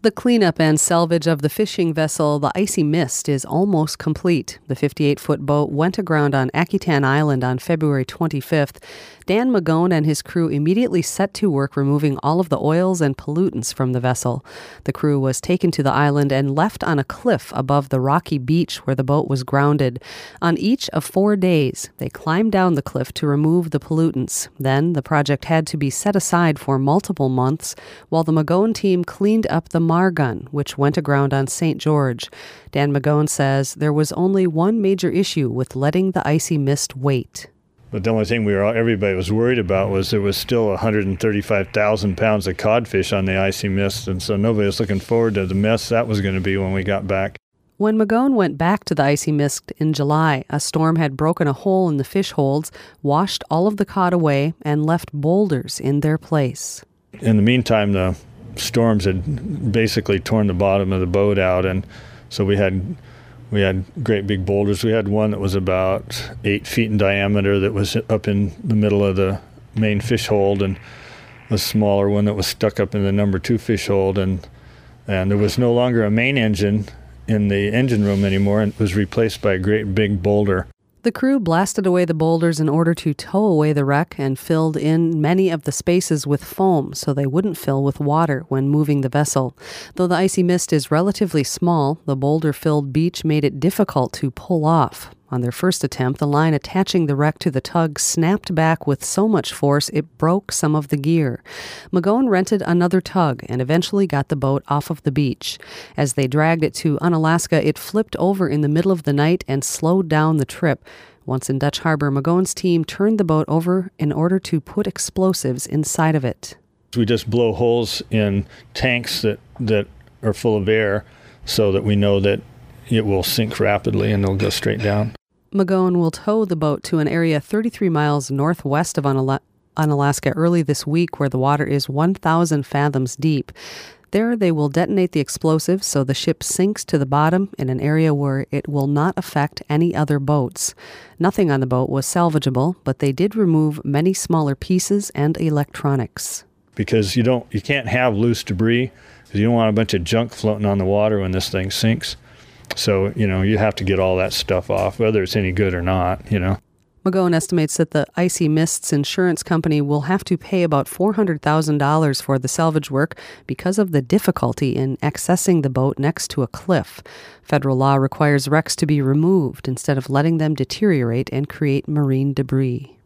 The cleanup and salvage of the fishing vessel, the Icy Mist, is almost complete. The 58-foot boat went aground on Akutan Island on February 25th. Dan Magone and his crew immediately set to work removing all of the oils and pollutants from the vessel. The crew was taken to the island and left on a cliff above the rocky beach where the boat was grounded. On each of 4 days, they climbed down the cliff to remove the pollutants. Then the project had to be set aside for multiple months while the Magone team cleaned up the Margun, which went aground on St. George. Dan Magone says there was only one major issue with letting the Icy Mist wait. But the only thing everybody was worried about was there was still 135,000 pounds of codfish on the Icy Mist, and so nobody was looking forward to the mess that was going to be when we got back. When Magone went back to the Icy Mist in July, a storm had broken a hole in the fish holds, washed all of the cod away, and left boulders in their place. In the meantime, the storms had basically torn the bottom of the boat out, and so we had great big boulders. We had one that was about 8 feet in diameter that was up in the middle of the main fish hold, and a smaller one that was stuck up in the number 2 fish hold, and there was no longer a main engine in the engine room anymore, and it was replaced by a great big boulder. The crew blasted away the boulders in order to tow away the wreck and filled in many of the spaces with foam so they wouldn't fill with water when moving the vessel. Though the Icy Mist is relatively small, the boulder-filled beach made it difficult to pull off. On their first attempt, the line attaching the wreck to the tug snapped back with so much force it broke some of the gear. Magone rented another tug and eventually got the boat off of the beach. As they dragged it to Unalaska, it flipped over in the middle of the night and slowed down the trip. Once in Dutch Harbor, Magone's team turned the boat over in order to put explosives inside of it. We just blow holes in tanks that are full of air so that we know that it will sink rapidly and it'll go straight down. Magone will tow the boat to an area 33 miles northwest of Unalaska early this week where the water is 1,000 fathoms deep. There they will detonate the explosives so the ship sinks to the bottom in an area where it will not affect any other boats. Nothing on the boat was salvageable, but they did remove many smaller pieces and electronics. Because you can't have loose debris, because you don't want a bunch of junk floating on the water when this thing sinks. So, you have to get all that stuff off, whether it's any good or not, Magone estimates that the Icy Mist's insurance company will have to pay about $400,000 for the salvage work because of the difficulty in accessing the boat next to a cliff. Federal law requires wrecks to be removed instead of letting them deteriorate and create marine debris.